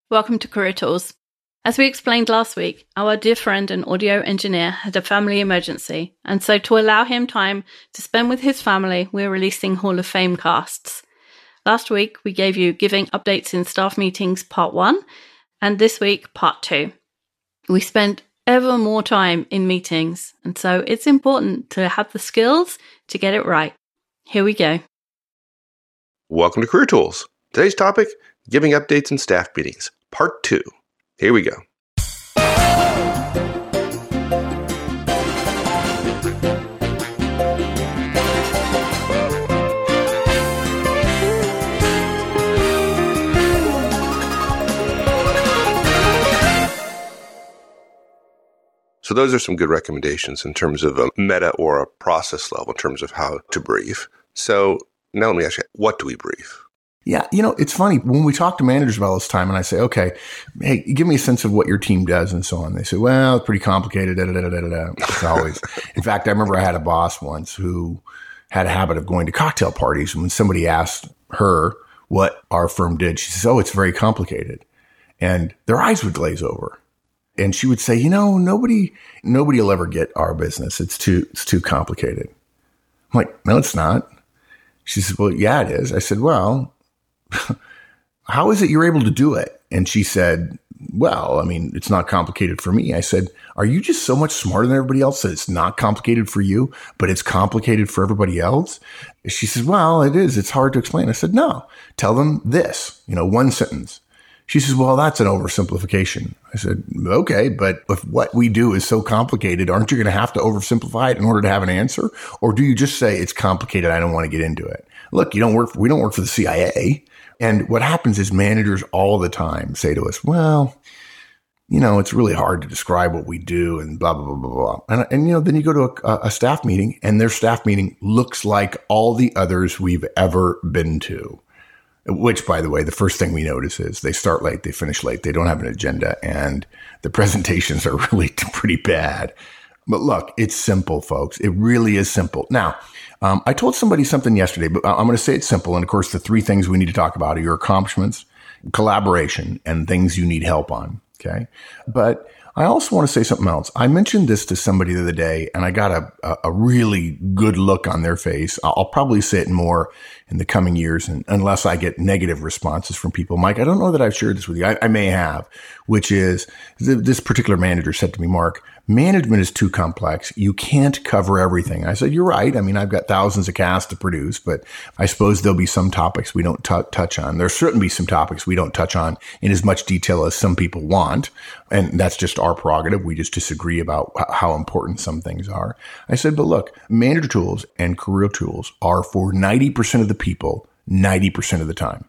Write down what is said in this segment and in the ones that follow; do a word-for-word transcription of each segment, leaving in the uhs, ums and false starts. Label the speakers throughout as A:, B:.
A: Welcome to Career Tools. As we explained last week, our dear friend and audio engineer had a family emergency, and so to allow him time to spend with his family, we're releasing Hall of Fame casts. Last week, we gave you Giving Updates in Staff Meetings Part one, and this week, Part two. We spent ever more time in meetings, and so it's important to have the skills to get it right. Here we go.
B: Welcome to Career Tools. Today's topic, Giving Updates in Staff Meetings, Part two. Here we go. So those are some good recommendations in terms of a meta or a process level in terms of how to brief. So now let me ask you, what do we brief?
C: Yeah, you know, it's funny when we talk to managers about this time and I say, okay, hey, give me a sense of what your team does and so on. They say, well, it's pretty complicated. Da, da, da, da, da, da. It's always. In fact, I remember I had a boss once who had a habit of going to cocktail parties. And when somebody asked her what our firm did, she says, oh, it's very complicated. And their eyes would glaze over. And she would say, you know, nobody, nobody will ever get our business. It's too, it's too complicated. I'm like, no, it's not. She says, well, yeah, it is. I said, well, how is it you're able to do it? And she said, well, I mean, it's not complicated for me. I said, are you just so much smarter than everybody else that it's not complicated for you, but it's complicated for everybody else? She says, well, it is. It's hard to explain. I said, no, tell them this, you know, one sentence. She says, well, that's an oversimplification. I said, okay, but if what we do is so complicated, aren't you going to have to oversimplify it in order to have an answer? Or do you just say it's complicated? I don't want to get into it. Look, you don't work, for, we don't work for the C I A. And what happens is managers all the time say to us, well, you know, it's really hard to describe what we do and blah, blah, blah, blah, blah. And, and you know, then you go to a, a staff meeting and their staff meeting looks like all the others we've ever been to. Which, by the way, the first thing we notice is they start late, they finish late, they don't have an agenda, and the presentations are really pretty bad. But look, it's simple, folks. It really is simple. Now, um, I told somebody something yesterday, but I'm going to say it's simple. And of course, the three things we need to talk about are your accomplishments, collaboration, and things you need help on. Okay. But I also want to say something else. I mentioned this to somebody the other day, and I got a, a really good look on their face. I'll probably say it more in the coming years, and unless I get negative responses from people. Mike, I don't know that I've shared this with you. I, I may have, which is th- this particular manager said to me, Mark, management is too complex. You can't cover everything. I said, you're right. I mean, I've got thousands of casts to produce, but I suppose there'll be some topics we don't t- touch on. There'll certainly be some topics we don't touch on in as much detail as some people want. And that's just our prerogative. We just disagree about h- how important some things are. I said, but look, manager tools and career tools are for ninety percent of the people, ninety percent of the time.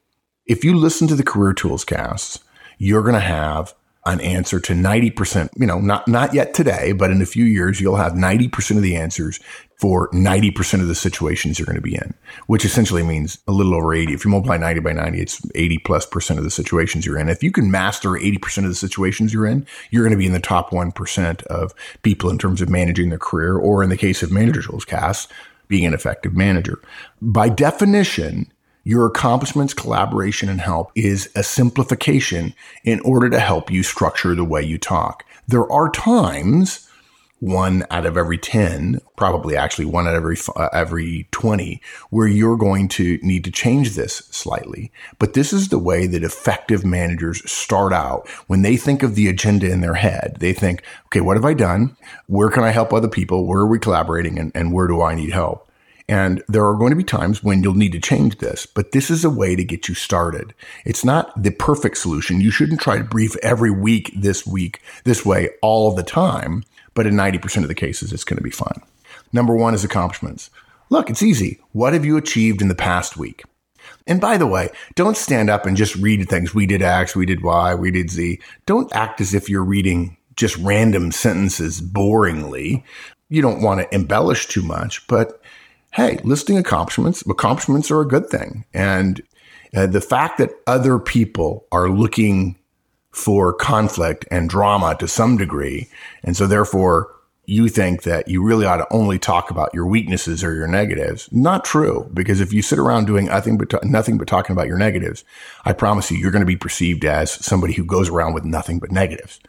C: If you listen to the Career Tools casts, you're going to have an answer to ninety percent, you know, not, not yet today, but in a few years, you'll have ninety percent of the answers for ninety percent of the situations you're going to be in, which essentially means a little over eighty. If you multiply ninety by ninety, it's eighty plus percent of the situations you're in. If you can master eighty percent of the situations you're in, you're going to be in the top one percent of people in terms of managing their career, or in the case of Manager Tools casts, being an effective manager. By definition, your accomplishments, collaboration, and help is a simplification in order to help you structure the way you talk. There are times, one out of every ten, probably actually one out of every uh, every twenty, where you're going to need to change this slightly. But this is the way that effective managers start out. When they think of the agenda in their head, they think, okay, what have I done? Where can I help other people? Where are we collaborating? And, and where do I need help? And there are going to be times when you'll need to change this, but this is a way to get you started. It's not the perfect solution. You shouldn't try to brief every week this week, this way all the time, but in ninety percent of the cases, it's going to be fine. Number one is accomplishments. Look, it's easy. What have you achieved in the past week? And by the way, don't stand up and just read things. We did X, we did Y, we did Z. Don't act as if you're reading just random sentences boringly. You don't want to embellish too much, but hey, listing accomplishments, accomplishments are a good thing. And uh, the fact that other people are looking for conflict and drama to some degree, and so therefore you think that you really ought to only talk about your weaknesses or your negatives. Not true, because if you sit around doing nothing but, nothing but talking about your negatives, I promise you, you're going to be perceived as somebody who goes around with nothing but negatives.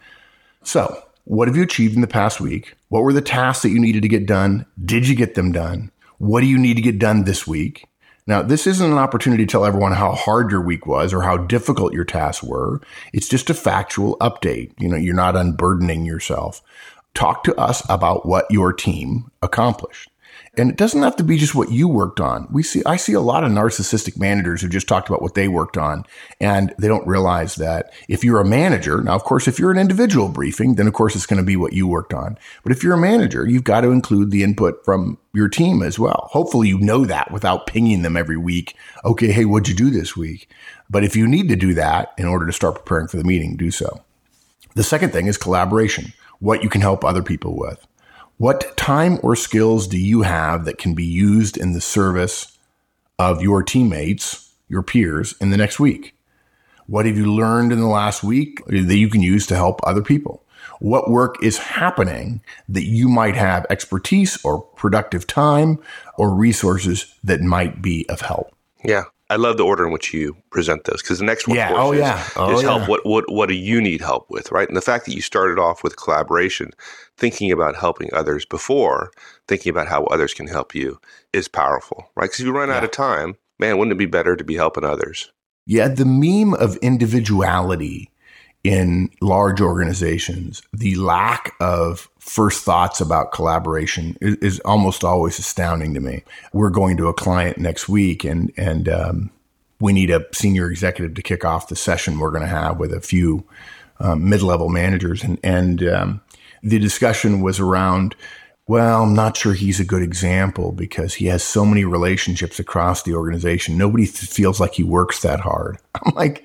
C: So what have you achieved in the past week? What were the tasks that you needed to get done? Did you get them done? What do you need to get done this week? Now, this isn't an opportunity to tell everyone how hard your week was or how difficult your tasks were. It's just a factual update. You know, you're not unburdening yourself. Talk to us about what your team accomplished. And it doesn't have to be just what you worked on. We see, I see a lot of narcissistic managers who just talked about what they worked on, and they don't realize that if you're a manager, now, of course, if you're an individual briefing, then of course it's going to be what you worked on. But if you're a manager, you've got to include the input from your team as well. Hopefully you know that without pinging them every week. Okay, hey, what'd you do this week? But if you need to do that in order to start preparing for the meeting, do so. The second thing is collaboration, what you can help other people with. What time or skills do you have that can be used in the service of your teammates, your peers, in the next week? What have you learned in the last week that you can use to help other people? What work is happening that you might have expertise or productive time or resources that might be of help?
B: Yeah. I love the order in which you present those, because the next one,
C: yeah.
B: of course,
C: oh,
B: is,
C: yeah. oh,
B: is
C: yeah.
B: help. What, what, what do you need help with, right? And the fact that you started off with collaboration, thinking about helping others before thinking about how others can help you is powerful, right? Because if you run yeah. out of time, man, wouldn't it be better to be helping others?
C: Yeah, the meme of individuality in large organizations, the lack of first thoughts about collaboration is, is almost always astounding to me. We're going to a client next week, and and um, we need a senior executive to kick off the session we're going to have with a few um, mid-level managers. And, and um, the discussion was around, well, I'm not sure he's a good example because he has so many relationships across the organization. Nobody th- feels like he works that hard. I'm like,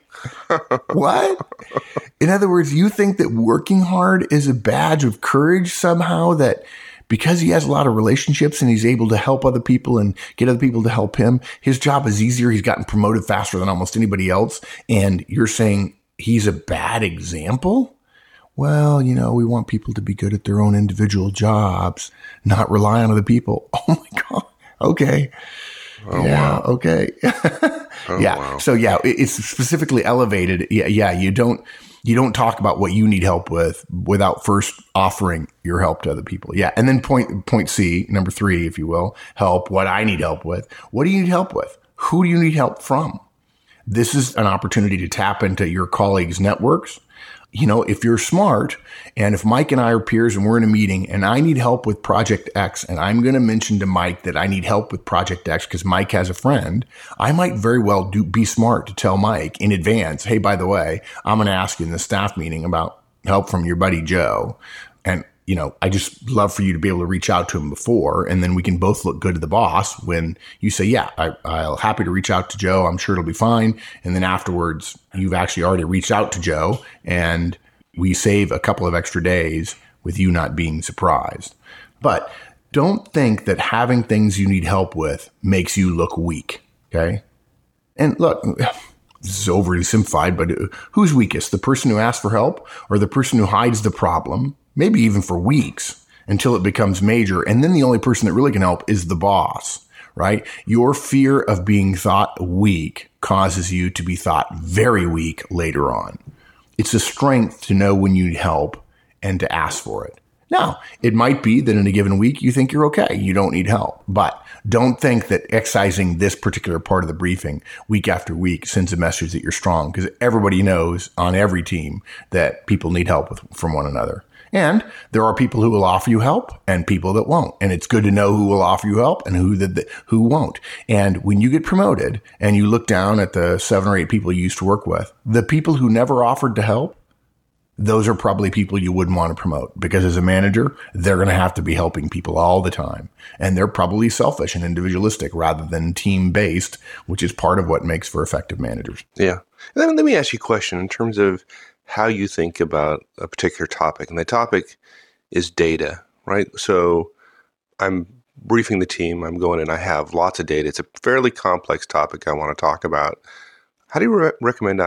C: what? In other words, you think that working hard is a badge of courage somehow, that because he has a lot of relationships and he's able to help other people and get other people to help him, his job is easier. He's gotten promoted faster than almost anybody else. And you're saying he's a bad example? Well, you know, we want people to be good at their own individual jobs, not rely on other people. Oh my God. Okay.
B: Oh,
C: yeah.
B: wow.
C: Okay.
B: oh,
C: yeah.
B: Wow.
C: So yeah, it's specifically elevated. Yeah. Yeah. You don't, you don't talk about what you need help with without first offering your help to other people. Yeah. And then point, point C, number three, if you will, help what I need help with. What do you need help with? Who do you need help from? This is an opportunity to tap into your colleagues' networks. You know, if you're smart, and if Mike and I are peers and we're in a meeting and I need help with Project X, and I'm going to mention to Mike that I need help with Project X because Mike has a friend, I might very well do be smart to tell Mike in advance, hey, by the way, I'm going to ask you in the staff meeting about help from your buddy Joe. And, you know, I just love for you to be able to reach out to him before, and then we can both look good to the boss when you say, yeah, I, I'll happy to reach out to Joe. I'm sure it'll be fine. And then afterwards, you've actually already reached out to Joe, and we save a couple of extra days with you not being surprised. But don't think that having things you need help with makes you look weak. Okay. And look, this is overly simplified, but who's weakest? The person who asks for help or the person who hides the problem? Maybe even for weeks until it becomes major. And then the only person that really can help is the boss, right? Your fear of being thought weak causes you to be thought very weak later on. It's a strength to know when you need help and to ask for it. Now, it might be that in a given week, you think you're okay. You don't need help. But don't think that excising this particular part of the briefing week after week sends a message that you're strong, because everybody knows on every team that people need help with, from one another. And there are people who will offer you help and people that won't. And it's good to know who will offer you help and who the, the, who won't. And when you get promoted and you look down at the seven or eight people you used to work with, the people who never offered to help, those are probably people you wouldn't want to promote, because as a manager, they're going to have to be helping people all the time. And they're probably selfish and individualistic rather than team-based, which is part of what makes for effective managers.
B: Yeah. And then let me ask you a question in terms of how you think about a particular topic. And the topic is data, right? So I'm briefing the team. I'm going in. I have lots of data. It's a fairly complex topic I want to talk about. How do you re- recommend I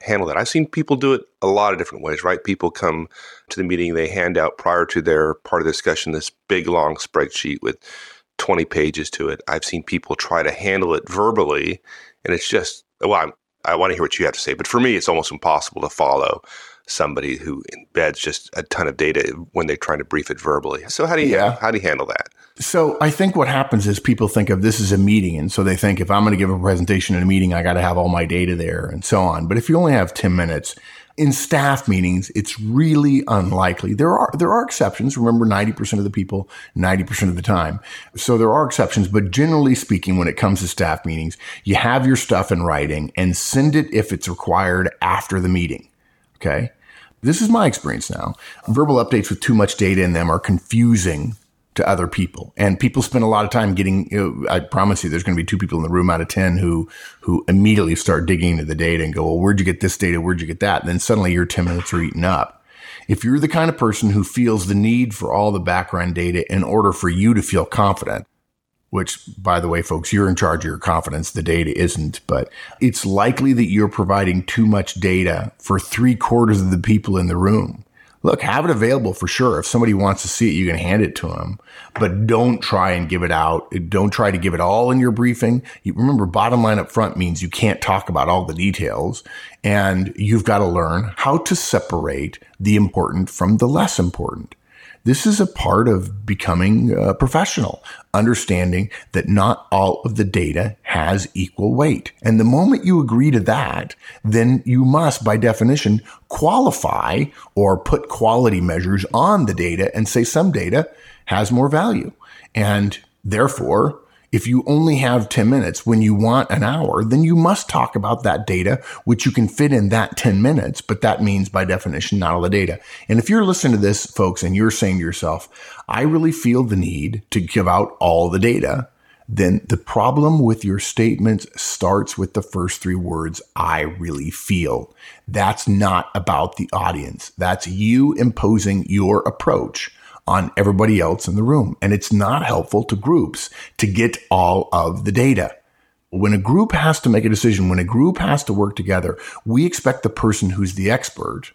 B: handle that? I've seen people do it a lot of different ways, right? People come to the meeting, they hand out prior to their part of the discussion this big, long spreadsheet with twenty pages to it. I've seen people try to handle it verbally, and it's just, well, I'm, I want to hear what you have to say. But for me, it's almost impossible to follow somebody who embeds just a ton of data when they're trying to brief it verbally. So how do you,
C: yeah.
B: how do you handle that?
C: So I think what happens is people think of this as a meeting. And so they think if I'm going to give a presentation in a meeting, I got to have all my data there and so on. But if you only have ten minutes in staff meetings, it's really unlikely. There are, there are exceptions. Remember, ninety percent of the people, ninety percent of the time. So there are exceptions, but generally speaking, when it comes to staff meetings, you have your stuff in writing and send it if it's required after the meeting. Okay. This is my experience now. Verbal updates with too much data in them are confusing to other people. And people spend a lot of time getting, you know, I promise you, there's going to be two people in the room out of ten who, who immediately start digging into the data and go, well, where'd you get this data? Where'd you get that? And then suddenly your ten minutes are eaten up. If you're the kind of person who feels the need for all the background data in order for you to feel confident, which, by the way, folks, you're in charge of your confidence. The data isn't, but it's likely that you're providing too much data for three quarters of the people in the room. Look, have it available for sure. If somebody wants to see it, you can hand it to them, but don't try and give it out. Don't try to give it all in your briefing. You remember, bottom line up front means you can't talk about all the details, and you've got to learn how to separate the important from the less important. This is a part of becoming a professional, understanding that not all of the data has equal weight. And the moment you agree to that, then you must, by definition, qualify or put quality measures on the data and say some data has more value. And therefore, if you only have ten minutes when you want an hour, then you must talk about that data, which you can fit in that ten minutes. But that means, by definition, not all the data. And if you're listening to this, folks, and you're saying to yourself, I really feel the need to give out all the data, then the problem with your statements starts with the first three words, I really feel. That's not about the audience. That's you imposing your approach on everybody else in the room. And it's not helpful to groups to get all of the data. When a group has to make a decision, when a group has to work together, we expect the person who's the expert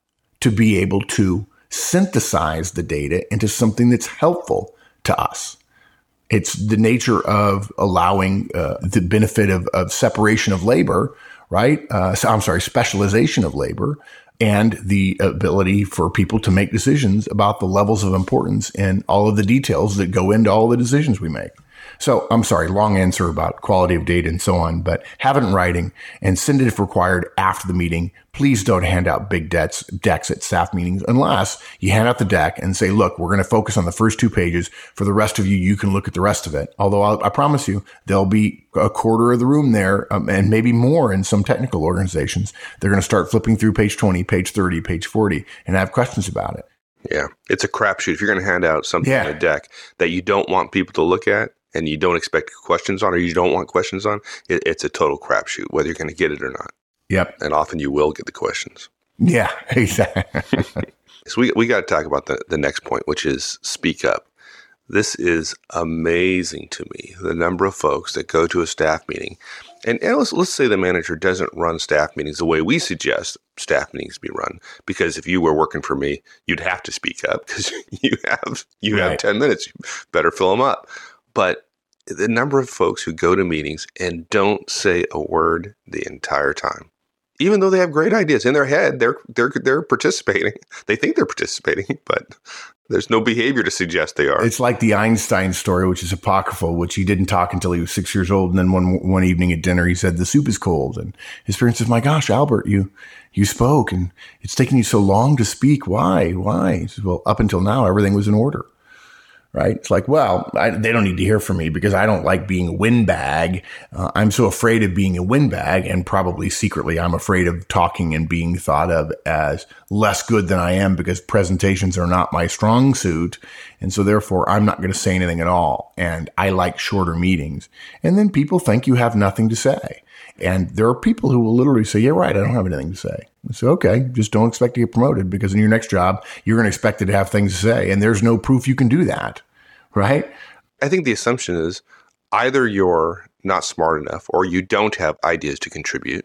C: to be able to synthesize the data into something that's helpful to us. It's the nature of allowing uh, the benefit of, of separation of labor, right? Uh, so, I'm sorry, specialization of labor, and the ability for people to make decisions about the levels of importance and all of the details that go into all the decisions we make. So I'm sorry, long answer about quality of data and so on, but have it in writing and send it if required after the meeting. Please don't hand out big debts, decks at staff meetings unless you hand out the deck and say, look, we're going to focus on the first two pages. For the rest of you, you can look at the rest of it. Although I'll, I promise you, there'll be a quarter of the room there, um, and maybe more in some technical organizations. They're going to start flipping through page twenty, page thirty, page forty, and have questions about it.
B: Yeah, it's a crapshoot. If you're going to hand out something
C: yeah.
B: in a deck that you don't want people to look at, and you don't expect questions on, or you don't want questions on, it, it's a total crapshoot, whether you're going to get it or not.
C: Yep.
B: And often you will get the questions.
C: Yeah, exactly.
B: So we we got to talk about the, the next point, which is speak up. This is amazing to me, the number of folks that go to a staff meeting. And, and let's, let's say the manager doesn't run staff meetings the way we suggest staff meetings be run. Because if you were working for me, you'd have to speak up because you have you
C: right.
B: have ten minutes. You better fill them up. But the number of folks who go to meetings and don't say a word the entire time, even though they have great ideas in their head, they're they're they're participating. They think they're participating, but there's no behavior to suggest they are.
C: It's like the Einstein story, which is apocryphal, which he didn't talk until he was six years old. And then one one evening at dinner, he said, the soup is cold. And his parents says, my gosh, Albert, you you spoke, and it's taken you so long to speak. Why? Why? He says, well, up until now, everything was in order. Right? It's like, well, I, they don't need to hear from me because I don't like being a windbag. Uh, I'm so afraid of being a windbag, and probably secretly I'm afraid of talking and being thought of as less good than I am because presentations are not my strong suit. And so therefore I'm not going to say anything at all. And I like shorter meetings. And then people think you have nothing to say. And there are people who will literally say, yeah, right, I don't have anything to say. I say, okay, just don't expect to get promoted because in your next job, you're going to expect to have things to say. And there's no proof you can do that, right?
B: I think the assumption is either you're not smart enough or you don't have ideas to contribute,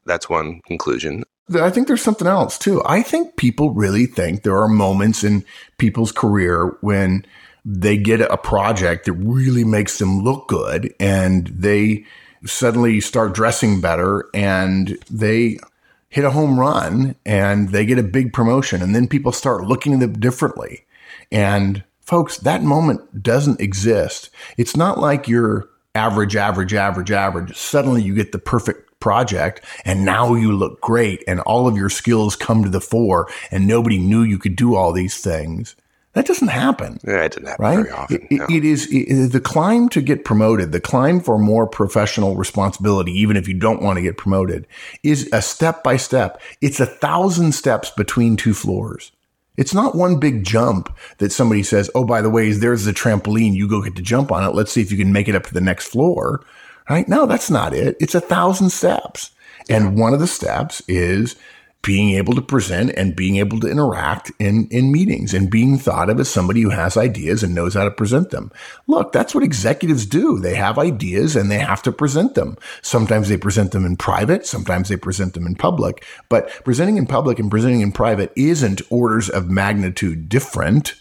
B: That's one conclusion.
C: I think there's something else too. I think people really think there are moments in people's career when they get a project that really makes them look good and they suddenly start dressing better and they hit a home run and they get a big promotion, and then people start looking at them differently. And folks, that moment doesn't exist. It's not like you're average, average, average, average. Suddenly you get the perfect project and now you look great and all of your skills come to the fore and nobody knew you could do all these things. That doesn't happen.
B: Yeah, it doesn't happen
C: right?
B: very often.
C: It,
B: no.
C: it is it, the climb to get promoted, the climb for more professional responsibility, even if you don't want to get promoted, is a step by step. It's a thousand steps between two floors. It's not one big jump that somebody says, oh, by the way, there's the trampoline. You go get to jump on it. Let's see if you can make it up to the next floor. Right? No, that's not it. It's a thousand steps. And one of the steps is being able to present and being able to interact in, in meetings and being thought of as somebody who has ideas and knows how to present them. Look, that's what executives do. They have ideas and they have to present them. Sometimes they present them in private. Sometimes they present them in public. But presenting in public and presenting in private isn't orders of magnitude different.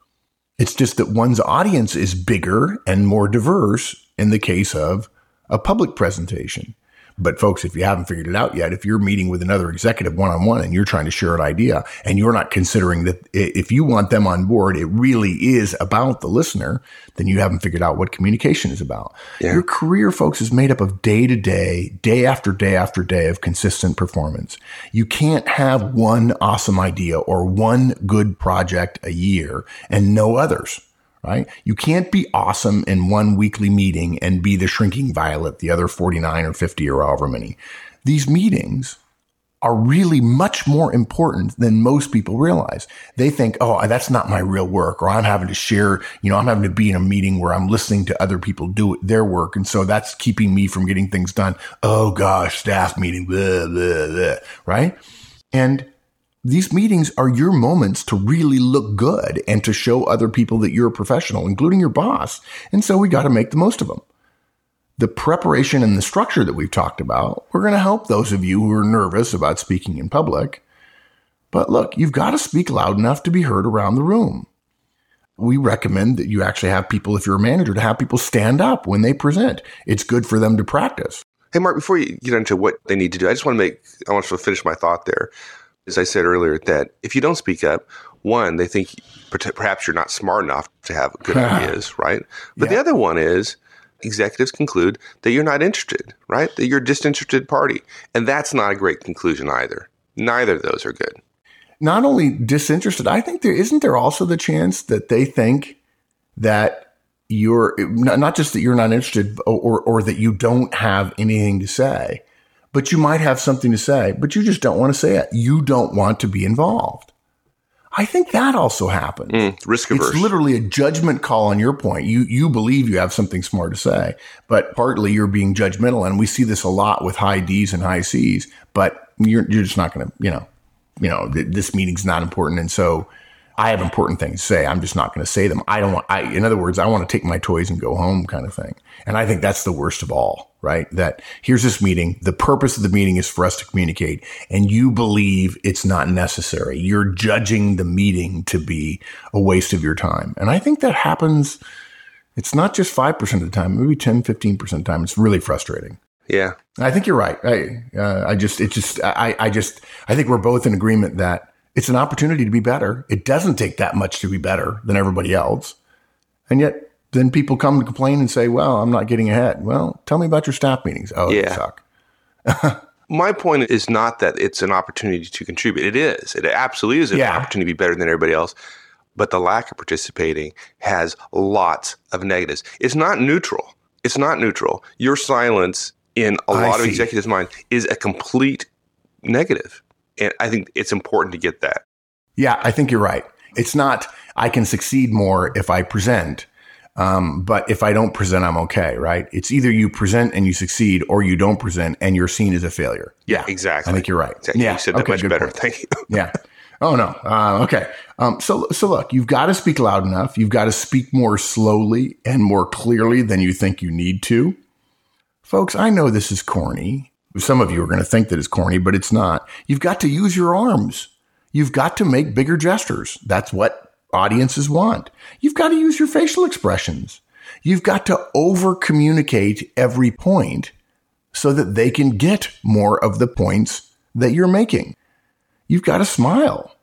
C: It's just that one's audience is bigger and more diverse in the case of a public presentation. But folks, if you haven't figured it out yet, if you're meeting with another executive one-on-one and you're trying to share an idea and you're not considering that if you want them on board, it really is about the listener, then you haven't figured out what communication is about. Yeah. Your career, folks, is made up of day to day, day after day after day of consistent performance. You can't have one awesome idea or one good project a year and no others. Right? You can't be awesome in one weekly meeting and be the shrinking violet the other forty-nine or fifty or however many. These meetings are really much more important than most people realize. They think, oh, that's not my real work, or I'm having to share, you know, I'm having to be in a meeting where I'm listening to other people do their work. And so that's keeping me from getting things done. Oh gosh, staff meeting, blah, blah, blah, right? And these meetings are your moments to really look good and to show other people that you're a professional, including your boss. And so we got to make the most of them. The preparation and the structure that we've talked about, we're going to help those of you who are nervous about speaking in public. But look, you've got to speak loud enough to be heard around the room. We recommend that you actually have people, if you're a manager, to have people stand up when they present. It's good for them to practice.
B: Hey, Mark, before you get into what they need to do, I just want to make, I want to finish my thought there. As I said earlier, that if you don't speak up, one, they think perhaps you're not smart enough to have good ideas, right? But yeah. The other one is executives conclude that you're not interested, right? That you're a disinterested party. And that's not a great conclusion either. Neither of those are good.
C: Not only disinterested, I think there isn't there also the chance that they think that you're not just that you're not interested or, or that you don't have anything to say, but you might have something to say, but you just don't want to say it. You don't want to be involved. I think that also happens.
B: Mm, risk averse.
C: It's literally a judgment call on your point. You you believe you have something smart to say, but partly you're being judgmental, and we see this a lot with high D's and high C's. But you're you're just not going to, you know, you know, th- this meeting's not important, and so I have important things to say. I'm just not going to say them. I don't want. I, in other words, I want to take my toys and go home, kind of thing. And I think that's the worst of all. Right? That here's this meeting. The purpose of the meeting is for us to communicate, and you believe it's not necessary. You're judging the meeting to be a waste of your time. And I think that happens. It's not just five percent of the time, maybe ten, fifteen percent of the time. It's really frustrating.
B: Yeah.
C: I think you're right. I, uh, I just, it just, I, I just, I think we're both in agreement that it's an opportunity to be better. It doesn't take that much to be better than everybody else. And yet, then people come to complain and say, well, I'm not getting ahead. Well, tell me about your staff meetings. Oh, yeah. They suck.
B: My point is not that it's an opportunity to contribute. It is. It absolutely is an yeah. opportunity to be better than everybody else. But the lack of participating has lots of negatives. It's not neutral. It's not neutral. Your silence in a I lot see. of executives' minds is a complete negative. And I think it's important to get that.
C: Yeah, I think you're right. It's not, I can succeed more if I present. Um, but if I don't present, I'm okay, right? It's either you present and you succeed, or you don't present and you're seen as a failure.
B: Yeah, exactly.
C: I think you're right.
B: Exactly.
C: Yeah,
B: you said that
C: okay,
B: much better.
C: Point.
B: Thank you.
C: Yeah. Oh no. Uh, okay. Um, so, so look, you've got to speak loud enough. You've got to speak more slowly and more clearly than you think you need to. Folks, I know this is corny, Some of you are going to think that it's corny, but it's not. You've got to use your arms. You've got to make bigger gestures. That's what audiences want. You've got to use your facial expressions. You've got to over communicate every point so that they can get more of the points that you're making. You've got to smile.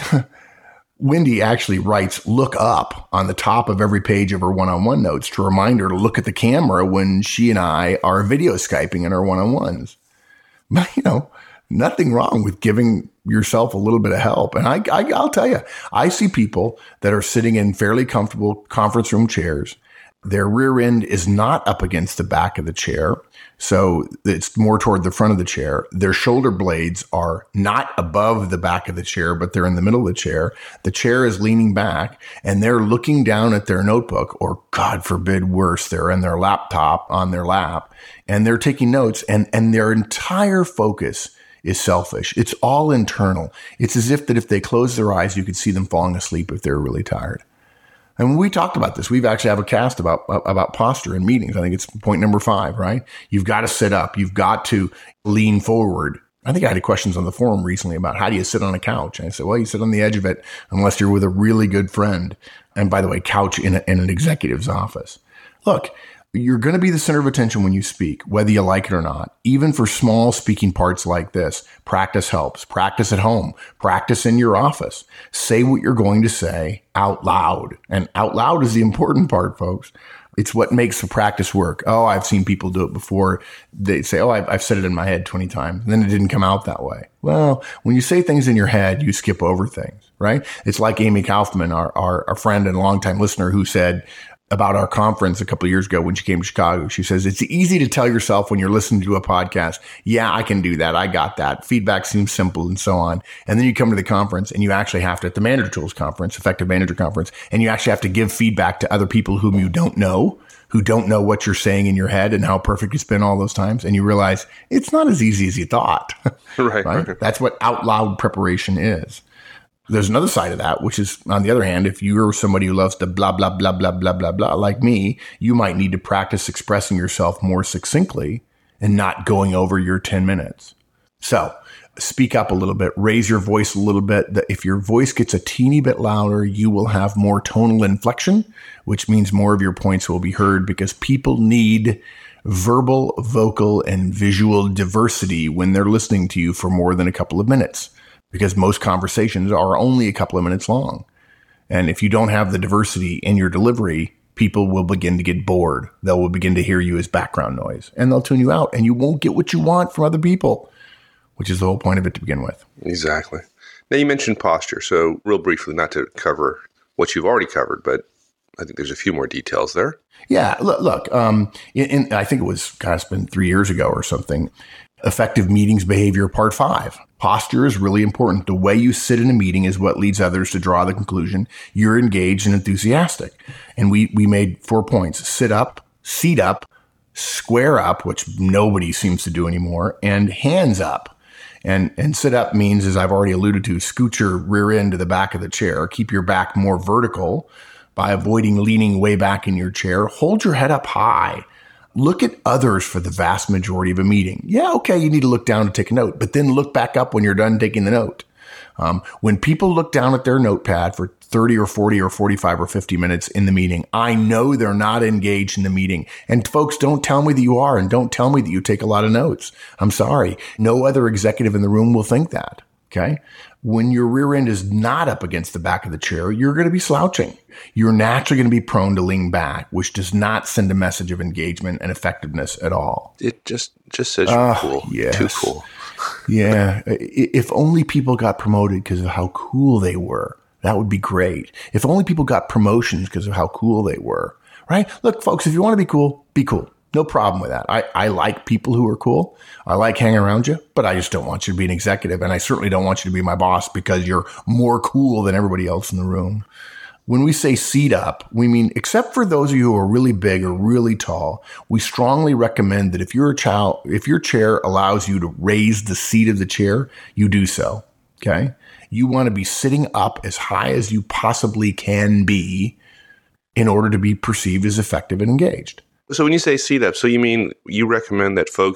C: Wendy actually writes look up on the top of every page of her one-on-one notes to remind her to look at the camera when she and I are video Skyping in our one-on-ones. But, you know, nothing wrong with giving yourself a little bit of help. And I, I, I'll tell you, I see people that are sitting in fairly comfortable conference room chairs. Their rear end is not up against the back of the chair, so it's more toward the front of the chair. Their shoulder blades are not above the back of the chair, but they're in the middle of the chair. The chair is leaning back, and they're looking down at their notebook, or God forbid, worse, they're in their laptop on their lap, and they're taking notes, and, and their entire focus is selfish. It's all internal. It's as if that if they close their eyes, you could see them falling asleep if they're really tired. And when we talked about this, we've actually have a cast about, about posture in meetings. I think it's point number five, right? You've got to sit up. You've got to lean forward. I think I had questions on the forum recently about how do you sit on a couch? And I said, well, you sit on the edge of it unless you're with a really good friend. And by the way, couch in, a, in an executive's office. Look, you're going to be the center of attention when you speak, whether you like it or not. Even for small speaking parts like this, practice helps. Practice at home. Practice in your office. Say what you're going to say out loud. And out loud is the important part, folks. It's what makes the practice work. Oh, I've seen people do it before. They say, oh, I've, I've said it in my head twenty times. And then it didn't come out that way. Well, when you say things in your head, you skip over things, right? It's like Amy Kaufman, our, our, our friend and longtime listener, who said about our conference a couple of years ago when she came to Chicago. She says, it's easy to tell yourself when you're listening to a podcast, yeah, I can do that. I got that. Feedback seems simple and so on. And then you come to the conference and you actually have to, at the Manager Tools Conference, Effective Manager Conference, and you actually have to give feedback to other people whom you don't know, who don't know what you're saying in your head and how perfect it's been all those times. And you realize it's not as easy as you thought.
B: Right,
C: right?
B: right.
C: That's what out loud preparation is. There's another side of that, which is, on the other hand, if you're somebody who loves to blah, blah, blah, blah, blah, blah, blah, like me, you might need to practice expressing yourself more succinctly and not going over your ten minutes. So speak up a little bit, raise your voice a little bit. If your voice gets a teeny bit louder, you will have more tonal inflection, which means more of your points will be heard, because people need verbal, vocal, and visual diversity when they're listening to you for more than a couple of minutes. Because most conversations are only a couple of minutes long. And if you don't have the diversity in your delivery, people will begin to get bored. They will begin to hear you as background noise, and they'll tune you out, and you won't get what you want from other people, which is the whole point of it to begin with.
B: Exactly. Now, you mentioned posture. So real briefly, not to cover what you've already covered, but I think there's a few more details there.
C: Yeah. Look, look um, in, in, I think it was, God, it's been three years ago or something. Effective Meetings Behavior, Part five. Posture is really important. The way you sit in a meeting is what leads others to draw the conclusion you're engaged and enthusiastic. And we, we made four points: sit up, seat up, square up, which nobody seems to do anymore, and hands up. And, and sit up means, as I've already alluded to, scoot your rear end to the back of the chair. Keep your back more vertical by avoiding leaning way back in your chair. Hold your head up high. Look at others for the vast majority of a meeting. Yeah, okay, you need to look down to take a note, but then look back up when you're done taking the note. Um, when people look down at their notepad for thirty or forty or forty-five or fifty minutes in the meeting, I know they're not engaged in the meeting. And folks, don't tell me that you are, and don't tell me that you take a lot of notes. I'm sorry. No other executive in the room will think that. Okay. When your rear end is not up against the back of the chair, you're going to be slouching. You're naturally going to be prone to lean back, which does not send a message of engagement and effectiveness at all.
B: It just, just says you're
C: uh,
B: cool.
C: Yes.
B: Too cool.
C: Yeah. If only people got promoted because of how cool they were, that would be great. If only people got promotions because of how cool they were, right? Look, folks, if you want to be cool, be cool. No problem with that. I, I like people who are cool. I like hanging around you, but I just don't want you to be an executive. And I certainly don't want you to be my boss because you're more cool than everybody else in the room. When we say seat up, we mean, except for those of you who are really big or really tall, we strongly recommend that if you're a child, if your chair allows you to raise the seat of the chair, you do so. Okay. You want to be sitting up as high as you possibly can be in order to be perceived as effective and engaged.
B: So when you say seat up, so you mean you recommend that folks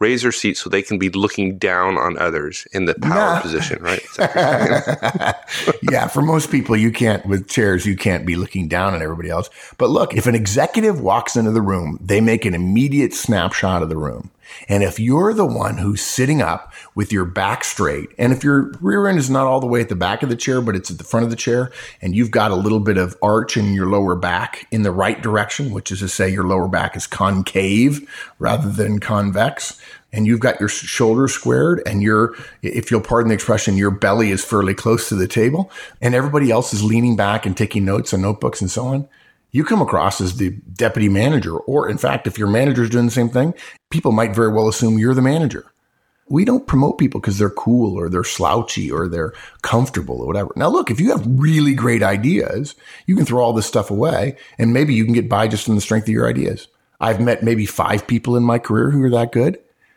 B: raise their seat so they can be looking down on others in the power
C: nah.
B: position, right? Is that
C: yeah, for most people, you can't, with chairs, you can't be looking down on everybody else. But look, if an executive walks into the room, they make an immediate snapshot of the room. And if you're the one who's sitting up with your back straight, and if your rear end is not all the way at the back of the chair, but it's at the front of the chair, and you've got a little bit of arch in your lower back in the right direction, which is to say your lower back is concave rather than convex, and you've got your shoulders squared, and your, if you'll pardon the expression, your belly is fairly close to the table, and everybody else is leaning back and taking notes on notebooks and so on, you come across as the deputy manager. Or in fact, if your manager's doing the same thing, people might very well assume you're the manager. We don't promote people because they're cool or they're slouchy or they're comfortable or whatever. Now, look, if you have really great ideas, you can throw all this stuff away and maybe you can get by just on the strength of your ideas. I've met maybe five people in my career who are that good.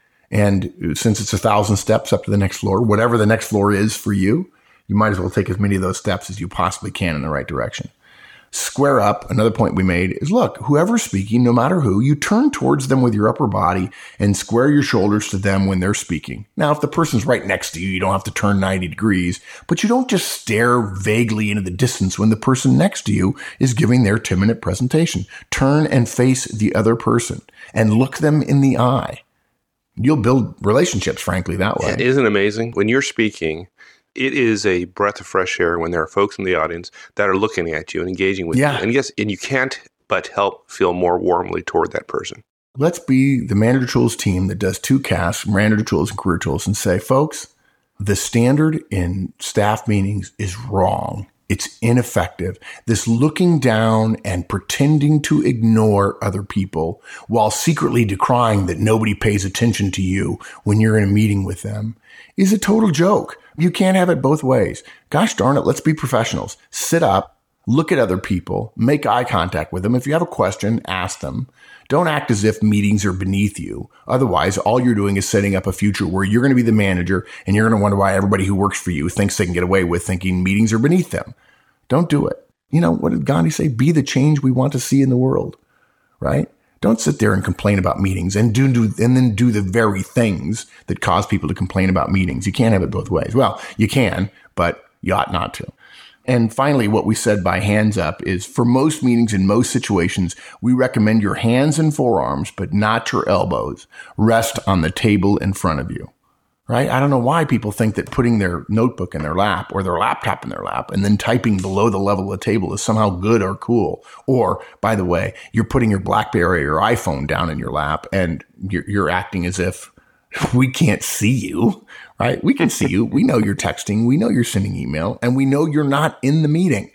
C: And since it's a thousand steps up to the next floor, whatever the next floor is for you, you might as well take as many of those steps as you possibly can in the right direction. Square up. Another point we made is, look, whoever's speaking, no matter who, you turn towards them with your upper body and square your shoulders to them when they're speaking. Now, if the person's right next to you, you don't have to turn ninety degrees, but you don't just stare vaguely into the distance when the person next to you is giving their ten minute presentation. Turn and face the other person and look them in the eye. You'll build relationships, frankly, that way.
B: It isn't amazing? When you're speaking, it is a breath of fresh air when there are folks in the audience that are looking at you and engaging with
C: yeah.
B: you. And yes, and you can't but help feel more warmly toward that person.
C: Let's be the Manager Tools team that does two casts, Manager Tools and Career Tools, and say, folks, the standard in staff meetings is wrong. It's ineffective. This looking down and pretending to ignore other people while secretly decrying that nobody pays attention to you when you're in a meeting with them is a total joke. You can't have it both ways. Gosh darn it, let's be professionals. Sit up, look at other people, make eye contact with them. If you have a question, ask them. Don't act as if meetings are beneath you. Otherwise, all you're doing is setting up a future where you're going to be the manager and you're going to wonder why everybody who works for you thinks they can get away with thinking meetings are beneath them. Don't do it. You know, what did Gandhi say? Be the change we want to see in the world, right? Don't sit there and complain about meetings and do, do and then do the very things that cause people to complain about meetings. You can't have it both ways. Well, you can, but you ought not to. And finally, what we said by hands up is for most meetings in most situations, we recommend your hands and forearms, but not your elbows, rest on the table in front of you. Right? I don't know why people think that putting their notebook in their lap or their laptop in their lap and then typing below the level of the table is somehow good or cool. Or, by the way, you're putting your BlackBerry or iPhone down in your lap and you're, you're acting as if we can't see you, right? We can see you. We know you're texting. We know you're sending email and we know you're not in the meeting.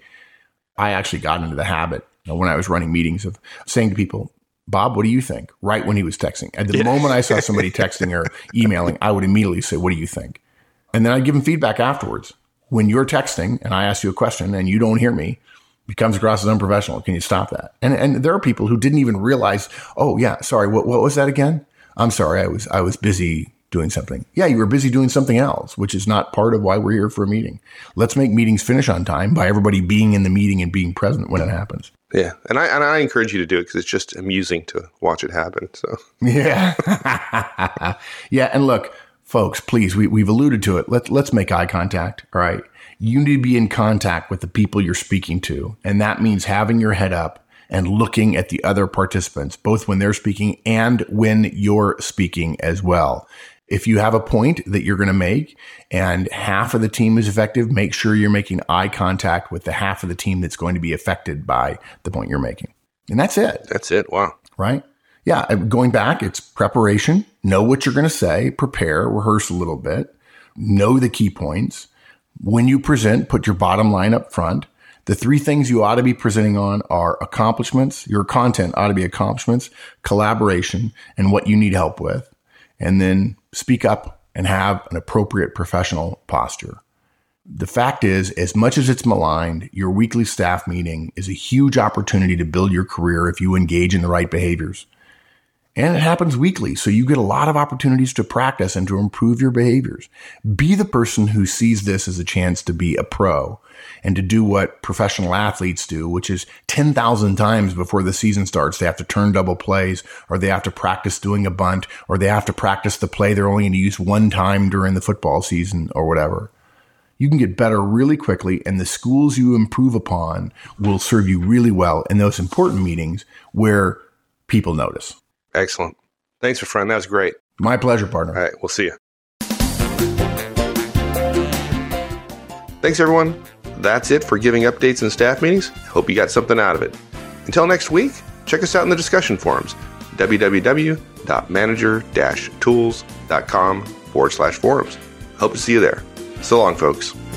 C: I actually got into the habit, you know, when I was running meetings of saying to people, Bob, what do you think? Right when he was texting. At the yeah. moment I saw somebody texting or emailing, I would immediately say, what do you think? And then I'd give him feedback afterwards. When you're texting and I ask you a question and you don't hear me, it comes across as unprofessional. Can you stop that? And and there are people who didn't even realize, oh yeah, sorry, what what was that again? I'm sorry, I was I was busy doing something. Yeah, you were busy doing something else, which is not part of why we're here for a meeting. Let's make meetings finish on time by everybody being in the meeting and being present when it happens.
B: Yeah, and I and I encourage you to do it because it's just amusing to watch it happen. So
C: yeah, yeah, and look, folks, please, we we've alluded to it. Let's let's make eye contact. All right, you need to be in contact with the people you're speaking to, and that means having your head up and looking at the other participants, both when they're speaking and when you're speaking as well. If you have a point that you're going to make and half of the team is effective, make sure you're making eye contact with the half of the team that's going to be affected by the point you're making. And that's it.
B: That's it. Wow.
C: Right? Yeah. Going back, it's preparation. Know what you're going to say. Prepare. Rehearse a little bit. Know the key points. When you present, put your bottom line up front. The three things you ought to be presenting on are accomplishments. Your content ought to be accomplishments, collaboration, and what you need help with. And then speak up and have an appropriate professional posture. The fact is, as much as it's maligned, your weekly staff meeting is a huge opportunity to build your career if you engage in the right behaviors. And it happens weekly, so you get a lot of opportunities to practice and to improve your behaviors. Be the person who sees this as a chance to be a pro and to do what professional athletes do, which is ten thousand times before the season starts, they have to turn double plays, or they have to practice doing a bunt, or they have to practice the play they're only going to use one time during the football season or whatever. You can get better really quickly, and the schools you improve upon will serve you really well in those important meetings where people notice.
B: Excellent. Thanks, my friend. That was great.
C: My pleasure, partner.
B: All right. We'll see you. Thanks, everyone. That's it for giving updates and staff meetings. Hope you got something out of it. Until next week, check us out in the discussion forums, www.manager-tools.com forward slash forums. Hope to see you there. So long, folks.